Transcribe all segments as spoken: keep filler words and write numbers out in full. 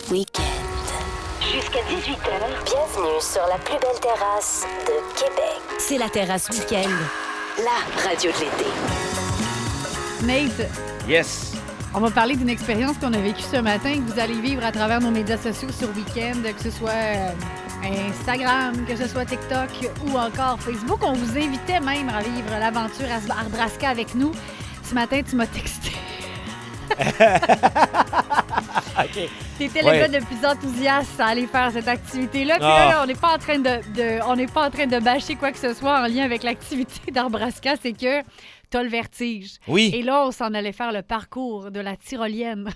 Week-end. Jusqu'à dix-huit heures. Bienvenue sur la plus belle terrasse de Québec. C'est la terrasse Week-end. La radio de l'été. Nate, Yes. on va parler d'une expérience qu'on a vécue ce matin, que vous allez vivre à travers nos médias sociaux sur Week-end, que ce soit euh, Instagram, que ce soit TikTok ou encore Facebook. On vous invitait même à vivre l'aventure à Arbrasca avec nous. Ce matin, tu m'as texté. OK. T'étais Ouais. le gars le plus enthousiaste à aller faire cette activité-là. Puis Ah. là, on n'est pas en train de, de- on n'est pas en train de bâcher quoi que ce soit en lien avec l'activité d'Arbrasca. C'est que t'as le vertige. Oui. Et là, on s'en allait faire le parcours de la tyrolienne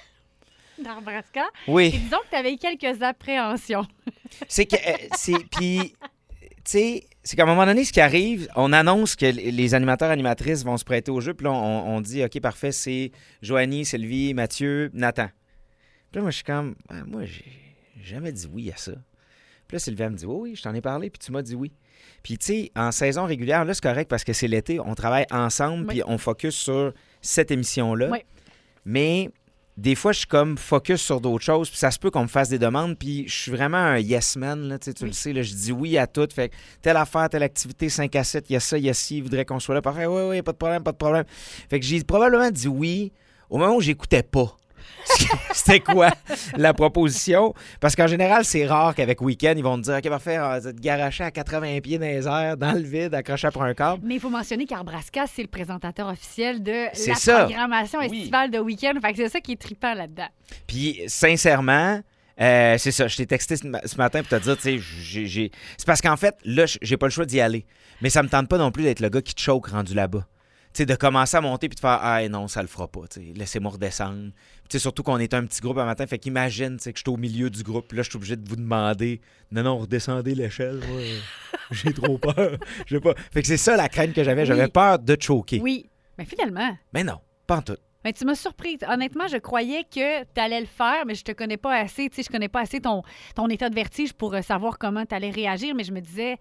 d'Arbrasca. Et Oui. disons que t'avais eu quelques appréhensions. C'est que. euh, c'est Puis, tu sais, c'est qu'à un moment donné, ce qui arrive, on annonce que les animateurs, animatrices vont se prêter au jeu. Puis là, on, on dit, OK, parfait, c'est Joanie, Sylvie, Mathieu, Nathan. Puis là, moi, je suis comme, ah, moi, j'ai jamais dit oui à ça. Puis là, Sylvie, elle me dit, oui, oui, je t'en ai parlé, puis tu m'as dit oui. Puis, tu sais, en saison régulière, là, c'est correct parce que c'est l'été, on travaille ensemble, Oui. puis on focus sur cette émission-là. Oui. Mais des fois, je suis comme focus sur d'autres choses, puis ça se peut qu'on me fasse des demandes, puis je suis vraiment un yes man, là, tu sais, tu Oui. le sais, là, je dis oui à tout. Fait que telle affaire, telle activité, cinq à sept, il y a ça, il y a ci, il voudrait qu'on soit là. Parfait, oui, oui, pas de problème, pas de problème. Fait que j'ai probablement dit oui au moment où j'écoutais pas. C'était quoi la proposition? Parce qu'en général, c'est rare qu'avec Week-end, ils vont te dire, OK, parfait, on va te garocher à quatre-vingts pieds dans les airs, dans le vide, accroché après un câble. Mais il faut mentionner qu'Arbrasca, c'est le présentateur officiel de C'est la ça. programmation Oui. estivale de Week-end. Fait que c'est ça qui est trippant là-dedans. Puis, sincèrement, euh, c'est ça. Je t'ai texté ce, ma- ce matin pour te dire, tu sais, j'ai, j'ai- c'est parce qu'en fait, là, j'ai pas le choix d'y aller. Mais ça me tente pas non plus d'être le gars qui te choque rendu là-bas. Tu sais, de commencer à monter puis de faire « Ah non, ça le fera pas. Tu sais, laissez-moi redescendre. » Tu sais, surtout qu'on est un petit groupe un matin. Fait qu'imagine, tu sais, que je suis au milieu du groupe. Puis là, je suis obligé de vous demander « Non, non, redescendez l'échelle. Moi, euh, j'ai trop peur. » J'ai pas... Fait que c'est ça la crainte que j'avais. J'avais Oui. peur de te choquer. Oui. Mais finalement... Mais non, pas en tout. Mais tu m'as surprise. Honnêtement, je croyais que tu allais le faire, mais je te connais pas assez. Tu sais, je connais pas assez ton, ton état de vertige pour euh, savoir comment tu allais réagir. Mais je me disais,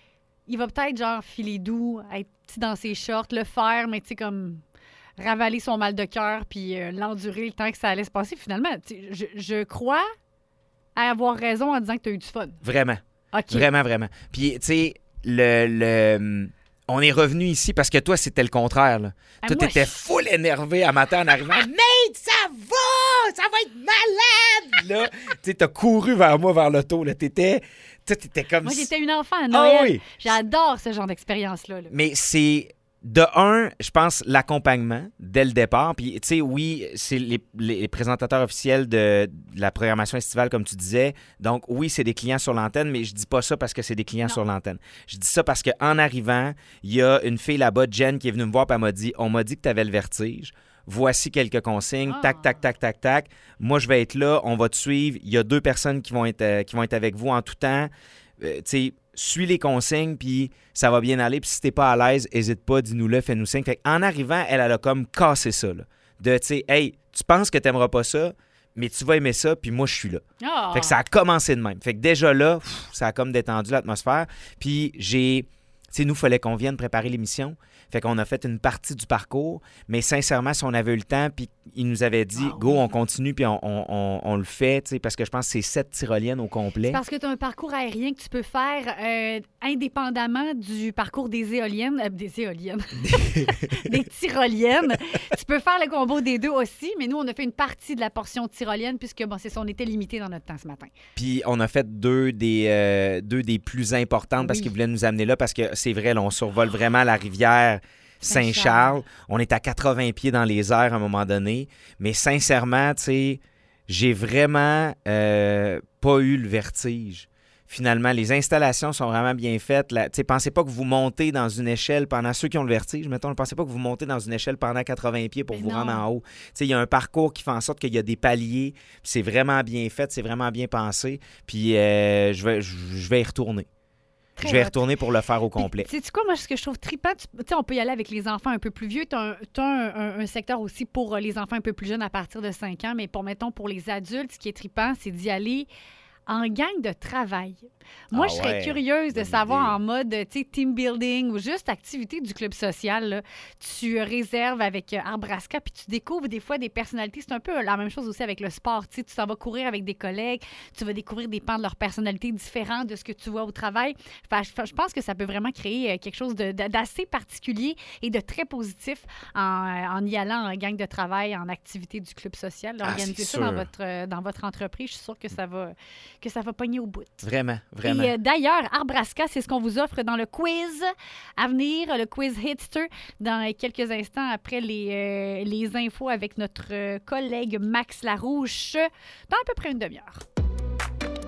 il va peut-être genre filer doux, être petit dans ses shorts, le faire, mais tu sais, comme ravaler son mal de cœur puis euh, l'endurer le temps que ça allait se passer. Finalement, tu sais, je, je crois avoir raison en disant que tu as eu du fun. Vraiment. OK. Vraiment, vraiment. Puis, tu sais, le, le... on est revenu ici parce que toi, c'était le contraire. Là. Ah, toi, moi, t'étais je- full énervé à matin en arrivant. Nate, ça va! Ça va être malade! Là, tu sais, t'as couru vers moi, vers l'auto. Là. T'étais... Tu sais, t'étais comme... Moi, j'étais une enfant à Ah Noël. oui! J'adore ce genre d'expérience-là. là. Mais c'est... De un, je pense, l'accompagnement dès le départ. Puis, tu sais, oui, c'est les, les présentateurs officiels de, de la programmation estivale, comme tu disais. Donc, oui, c'est des clients sur l'antenne, mais je dis pas ça parce que c'est des clients Non. sur l'antenne. Je dis ça parce qu'en arrivant, il y a une fille là-bas, Jen, qui est venue me voir et elle m'a dit « On m'a dit que tu avais le vertige. Voici quelques consignes. Ah. Tac, tac, tac, tac, tac. Moi, je vais être là. On va te suivre. Il y a deux personnes qui vont être, euh, qui vont être avec vous en tout temps. Euh, tu sais, suis les consignes, puis ça va bien aller. Puis si t'es pas à l'aise, hésite pas, dis-nous-le, fais-nous signe. Fait en arrivant, elle, elle a comme cassé ça, là. De, tu sais, hey, tu penses que t'aimeras pas ça, mais tu vas aimer ça, puis moi, je suis là. Ah. Fait que ça a commencé de même. Fait que déjà là, pff, ça a comme détendu l'atmosphère. Puis j'ai... Tu sais, nous, il fallait qu'on vienne préparer l'émission. Fait qu'on a fait une partie du parcours. Mais sincèrement, si on avait eu le temps, puis il nous avait dit, Ah, go, oui. on continue, puis on, on- on- on le fait, tu sais, parce que je pense que c'est sept tyroliennes au complet. Parce que tu as un parcours aérien que tu peux faire euh, indépendamment du parcours des éoliennes. euh, des éoliennes. des tyroliennes. Tu peux faire le combo des deux aussi, mais nous, on a fait une partie de la portion tyrolienne puisque, bon, c'est ça, on était limité dans notre temps ce matin. Puis on a fait deux des, euh, deux des plus importantes parce Oui. qu'ils voulaient nous amener là, parce que c'est vrai, là, on survole vraiment la rivière Saint-Charles. Saint-Charles. On est à quatre-vingts pieds dans les airs à un moment donné. Mais sincèrement, tu sais, j'ai vraiment euh, pas eu le vertige. Finalement, les installations sont vraiment bien faites. La, tu sais, pensez pas que vous montez dans une échelle pendant ceux qui ont le vertige, mettons, ne pensez pas que vous montez dans une échelle pendant quatre-vingts pieds pour Mais vous non. rendre en haut. Tu sais, il y a un parcours qui fait en sorte qu'il y a des paliers. Puis c'est vraiment bien fait, c'est vraiment bien pensé. Puis euh, je vais, je, je vais y retourner. Très je vais y hot. retourner pour le faire au complet. Tu sais quoi, moi, ce que je trouve trippant, tu sais, on peut y aller avec les enfants un peu plus vieux. Tu as, un, t'as un, un- un secteur aussi pour euh, les enfants un peu plus jeunes à partir de cinq ans, mais pour, mettons, pour les adultes, ce qui est trippant, c'est d'y aller en gang de travail. Moi, Ah je serais ouais, curieuse de bonne savoir idée. en mode, tu sais, team building ou juste activité du club social. Là. Tu euh, réserves avec euh, Arbrasca, puis tu découvres des fois des personnalités. C'est un peu la même chose aussi avec le sport. Tu sais, tu t'en vas courir avec des collègues, tu vas découvrir des pans de leur personnalité différents de ce que tu vois au travail. Fait, je, je pense que ça peut vraiment créer euh, quelque chose de, de- d'assez particulier et de très positif en, euh, en y allant en gang de travail, en activité du club social. Ah, Organiser c'est ça dans sûr. votre, euh, dans votre entreprise, je suis sûre que ça va, que ça va pogner au bout. Vraiment, vraiment. Et euh, d'ailleurs, Arbrasca, c'est ce qu'on vous offre dans le quiz à venir, le quiz Hitster, dans quelques instants après les, euh, les infos avec notre euh, collègue Max Larouche, dans à peu près une demi-heure.